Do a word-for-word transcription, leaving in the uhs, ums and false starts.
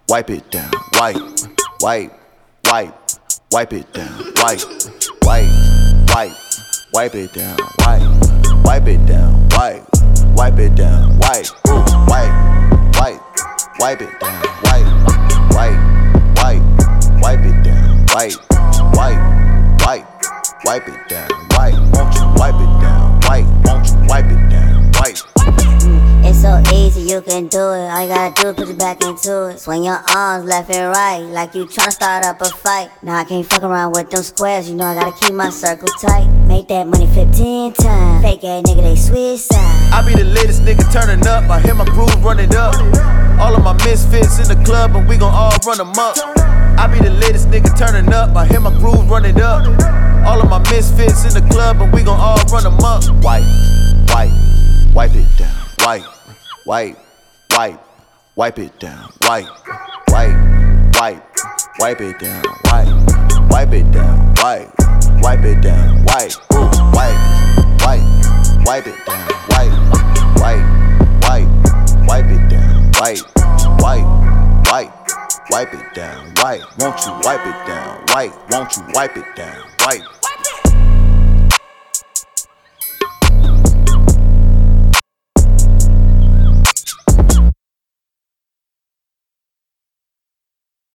wipe it down, wipe, wipe, wipe, wipe it down, wipe, wipe, wipe, wipe it down, wipe, wipe it down, wipe, wipe it down, wipe, wipe, wipe, wipe it down, wipe, wipe, wipe, wipe it down, wipe, wipe, wipe, wipe it down, wipe, won't you wipe it down, wipe, won't you wipe it down, wipe. It's so easy, you can do it. All you gotta do is put your back into it. Swing your arms left and right, like you tryna start up a fight. Now I can't fuck around with them squares, you know I gotta keep my circle tight. Make that money fifteen times. Fake ass nigga, they switch sides. I be the latest nigga turning up, I hear my groove running up. All of my misfits in the club and we gon' all run them up. I be the latest nigga turning up, I hear my groove running up. All of my misfits in the club and we gon' all run them up. Wipe, wipe, wipe it down. Wipe, wipe, wipe, wipe it down. Wipe, wipe, wipe, wipe it down. Wipe, wipe it down. Wipe, wipe it down. Wipe, wipe, wipe, wipe it down. Wipe, wipe, wipe, wipe it down. Wipe, wipe, wipe, wipe it down. Wipe, won't you wipe it down? Wipe, won't you wipe it down? Wipe.